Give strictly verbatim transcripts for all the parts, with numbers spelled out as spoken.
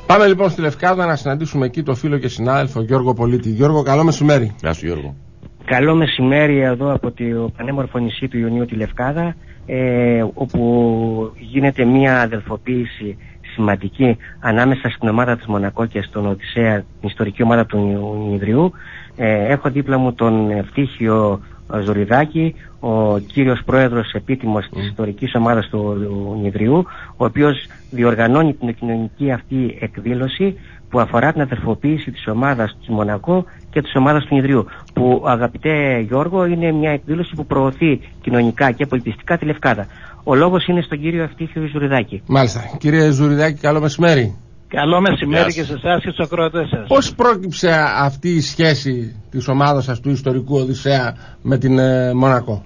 Πάμε λοιπόν στη Λευκάδα να συναντήσουμε εκεί το φίλο και συνάδελφο Γιώργο Πολίτη. Γιώργο, καλό μεσημέρι. Γεια σου, Γιώργο. Καλό μεσημέρι εδώ από το πανέμορφο νησί του Ιωνίου τη Λευκάδα, ε, όπου γίνεται μια αδελφοποίηση σημαντική ανάμεσα στην ομάδα της Μονακό και στον Οδυσσέα, την ιστορική ομάδα του Ιδρυού. Ε, έχω δίπλα μου τον Ευτύχιο Ζουριδάκη, ο κύριος πρόεδρος επίτιμος της ιστορικής ομάδας του Ιδρυού, ο οποίος διοργανώνει την κοινωνική αυτή εκδήλωση που αφορά την αδελφοποίηση της ομάδας του Μονακό και της ομάδας του Ιδρυού, που, αγαπητέ Γιώργο, είναι μια εκδήλωση που προωθεί κοινωνικά και πολιτιστικά τη Λευκάδα. Ο λόγος είναι στον κύριο Ευτύχιο Ζουριδάκη. Μάλιστα. Κύριε Ζουριδάκη, καλό μεσημέρι. Καλό μεσημέρι και σε εσάς και στους ακροατές σας. Πώς πρόκυψε αυτή η σχέση της ομάδας σας του ιστορικού Οδυσσέα με την ε, Μονακό?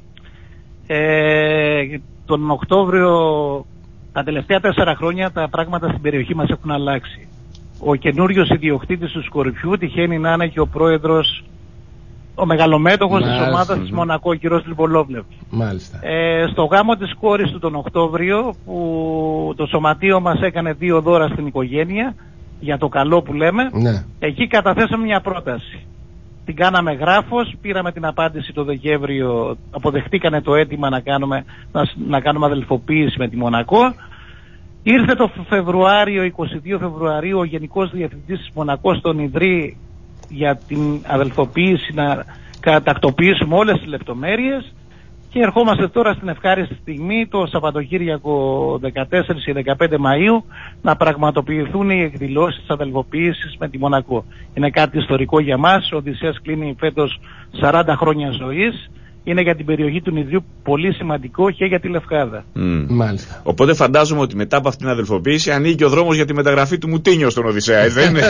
Ε, τον Οκτώβριο, τα τελευταία τέσσερα χρόνια, τα πράγματα στην περιοχή μας έχουν αλλάξει. Ο καινούριος ιδιοκτήτης του Σκορπιού τυχαίνει να είναι και ο πρόεδρος, ο μεγαλομέτωχος της ομάδας της Μονακό, ο κ. Λιμπολόβλευ. Μάλιστα. Ε, στο γάμο της κόρης του τον Οκτώβριο, που το σωματείο μας έκανε δύο δώρα στην οικογένεια, για το καλό που λέμε, ναι. Εκεί καταθέσαμε μια πρόταση. Την κάναμε γράφος, πήραμε την απάντηση το Δεκέμβριο, αποδεχτήκανε το αίτημα να κάνουμε, να, να κάνουμε αδελφοποίηση με τη Μονακό. Ήρθε το Φεβρουάριο, είκοσι δύο Φεβρουαρίου, ο Γενικός Διευθυντής της Μονακό στον Ιδρύ για την αδελφοποίηση, να κατακτοποιήσουμε όλες τις λεπτομέρειες, και ερχόμαστε τώρα στην ευχάριστη στιγμή, το Σαββατοκύριακο δεκατέσσερις και δεκαπέντε Μαΐου, να πραγματοποιηθούν οι εκδηλώσεις της αδελφοποίησης με τη Μονακό. Είναι κάτι ιστορικό για μας. Ο Οδυσσέας κλείνει φέτος σαράντα χρόνια ζωής. Είναι για την περιοχή του Ιδρύου πολύ σημαντικό και για τη Λευκάδα. Mm. Μάλιστα. Οπότε φαντάζομαι ότι μετά από αυτήν την αδελφοποίηση ανοίγει και ο δρόμος για τη μεταγραφή του Μουτίνιο στον Οδυσσέα, δεν είναι?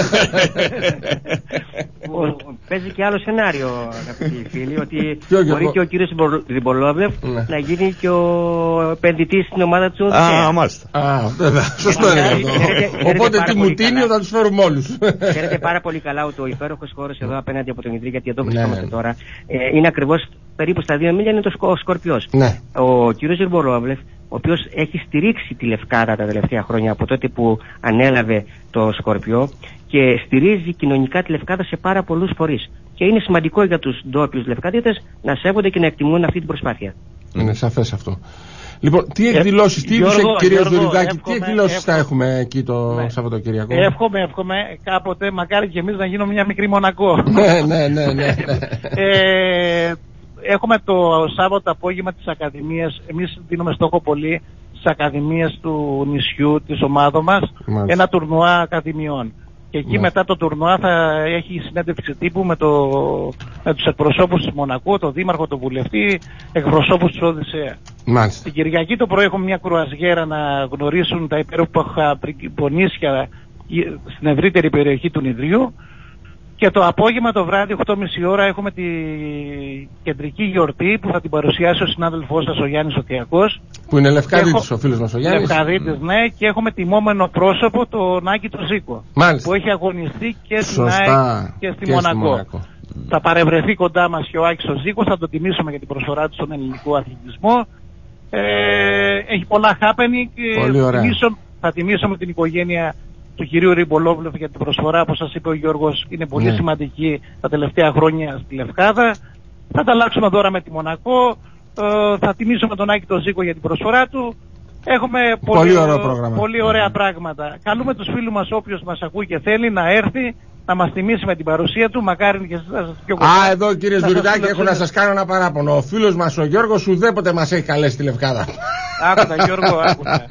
Παίζει και άλλο σενάριο, αγαπητοί φίλοι, ότι Ποιο, μπορεί εγώ... και ο κύριος Λιμπολόβλευ ναι. να γίνει και ο επενδυτής στην ομάδα του Οδυσσέα. Α, μάλιστα. Α, βέβαια. Σωστό είναι αυτό. Οπότε τι Μουτίνιο θα τους φέρουμε όλους. Ξέρετε πάρα πολύ καλά ότι ο υπέροχος χώρος εδώ απέναντι από τον Ιδρύ, γιατί εδώ ναι, βρισκόμαστε ναι. τώρα, ε, είναι ακριβώς περίπου στα δύο μίλια, είναι το σκο, Σκορπιός. Ναι. Ο κύριος Λιμπολόβλευ, ο οποίος έχει στηρίξει τη Λευκάδα τα τελευταία χρόνια από τότε που ανέλαβε το Σκορπιό, και στηρίζει κοινωνικά τη Λευκάδα σε πάρα πολλούς φορείς. Και είναι σημαντικό για τους ντόπιους Λευκαδίτες να σέβονται και να εκτιμούν αυτή την προσπάθεια. Είναι σαφές αυτό. Λοιπόν, τι εκδηλώσεις, τι είδους, κύριε Ζουριδάκη, τι εκδηλώσεις θα έχουμε εκεί το ναι. Σαββατοκυριακό? Εύχομαι, εύχομαι κάποτε, μακάρι και εμείς να γίνουμε μια μικρή Μονακό. Ναι, ναι, ναι, ναι. ε, Έχουμε το Σάββατο απόγευμα της Ακαδημίας, εμείς δίνουμε στόχο πολύ στις Ακαδημίες του νησιού, της ομάδος μας, μάλιστα, ένα τουρνουά Ακαδημιών. Και εκεί ναι. μετά το τουρνουά θα έχει συνέντευξη τύπου με, το, με τους εκπροσώπους της Μονακό, τον Δήμαρχο, τον Βουλευτή, εκπροσώπους του Οδυσσέα. Μάλιστα. Την Κυριακή το πρωί έχουμε μια κρουαζιέρα να γνωρίσουν τα υπέροχα πονίσια στην ευρύτερη περιοχή του Ιδρύου. Και το απόγευμα, το βράδυ, οκτώ και μισή ώρα, έχουμε τη κεντρική γιορτή που θα την παρουσιάσει ο συνάδελφός σας, ο Γιάννης Οτιακός. Που είναι Λευκαδίτης, ο φίλος μας ο Γιάννης. Λευκαδίτης, mm. ναι, και έχουμε τιμόμενο πρόσωπο τον Άκη τον Ζήκο. Μάλιστα. Που έχει αγωνιστεί και στην Σωστά. ΑΕΚ και στη και Μονακό. Μονακό. Θα παρευρεθεί κοντά μας και ο Άκης ο Ζήκος, θα τον τιμήσουμε για την προσφορά του στον ελληνικό αθλητισμό. Ε, έχει πολλά happening και θα τιμήσουμε, θα τιμήσουμε την οικογένεια του κυρίου Λιμπολόβλευ για την προσφορά, όπως σας είπε ο Γιώργος, είναι πολύ ναι. σημαντική τα τελευταία χρόνια στη Λευκάδα. Θα τα αλλάξουμε δώρα με τη Μονακό, ε, θα τιμήσουμε τον Άκη τον Ζήκο για την προσφορά του. Έχουμε πολύ, πολύ, ωραίο πολύ ωραία πράγματα. Καλούμε τους φίλους μας, όποιος μας ακούει και θέλει, να έρθει να μας τιμήσει με την παρουσία του. Μακάρι και εσάς πιο κοντά. Α, εδώ κύριε Ζουριδάκη, έχω να σας κάνω ένα παράπονο. Ο φίλος μας ο Γιώργος ουδέποτε μας έχει καλέσει στη Λευκάδα. Άκουτα Γιώργο, άκουτα.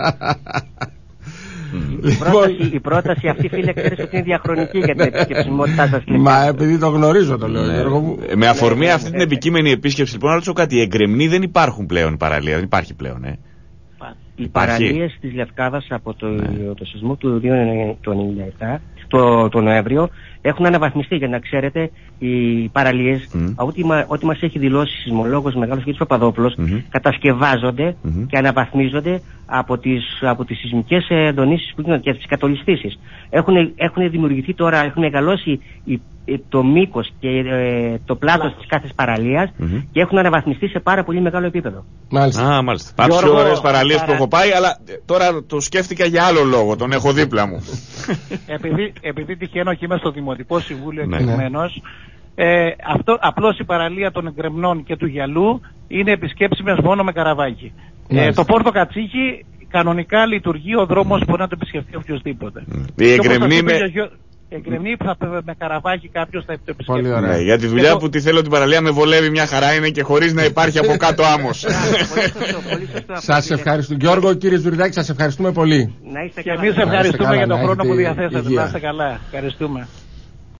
Η πρόταση, η πρόταση αυτή, φίλε, ξέρεις ότι είναι διαχρονική για την επισκεψιμότητά σας. Μα επειδή το γνωρίζω το λέω, Γιώργο μου. Με αφορμή αυτή την επικείμενη επίσκεψη, λοιπόν, να ρωτήσω κάτι. Οι εγκρεμνοί δεν υπάρχουν πλέον παραλία, δεν υπάρχει πλέον, ε. Οι παραλίες της Λευκάδας από το, ναι. το σεισμό του δύο χιλιάδες ενενήντα επτά, το, το Νοέμβριο, έχουν αναβαθμιστεί. Για να ξέρετε, οι παραλίες, mm. ό,τι, ό,τι μας έχει δηλώσει ο σεισμολόγος μεγάλος κ. Παπαδόπουλος, mm-hmm. κατασκευάζονται mm-hmm. και αναβαθμίζονται από τις, από τις σεισμικές εντονίσεις που γίνονται και τις κατολιστήσεις. Έχουν, έχουν δημιουργηθεί τώρα, έχουν μεγαλώσει οι το μήκος και ε, το πλάτος της κάθε παραλίας mm-hmm. και έχουν αναβαθμιστεί σε πάρα πολύ μεγάλο επίπεδο. Μάλιστα. Α, μάλιστα. Πάψε ωραίες παραλίες παρα... που έχω πάει, αλλά τώρα το σκέφτηκα για άλλο λόγο, τον έχω δίπλα μου. επειδή, επειδή τυχαίνω και είμαι στο Δημοτικό Συμβούλιο εκλεγμένος, ε, αυτό, απλώς η παραλία των Εγκρεμνών και του Γιαλού είναι επισκέψιμες μόνο με καραβάκι. Ε, το Πόρτο Κατσίκι κανονικά λειτουργεί, ο δρόμος μπορεί να το επισκεφτεί οποιοδήποτε. Η Εγκρεμνή με... Εγκρεμνή που θα με καραβάκι κάποιος θα το επισκεφτεί. Πολύ ωραία. Ναι, για τη δουλειά που τη θέλω την παραλία με βολεύει μια χαρά είναι και χωρίς να υπάρχει από κάτω άμμος. Σας ευχαριστούμε. Γιώργο, κύριε Ζουριδάκη, σας ευχαριστούμε πολύ. Και εμείς ευχαριστούμε για τον χρόνο που διαθέσατε. Να είστε καλά. Ευχαριστούμε.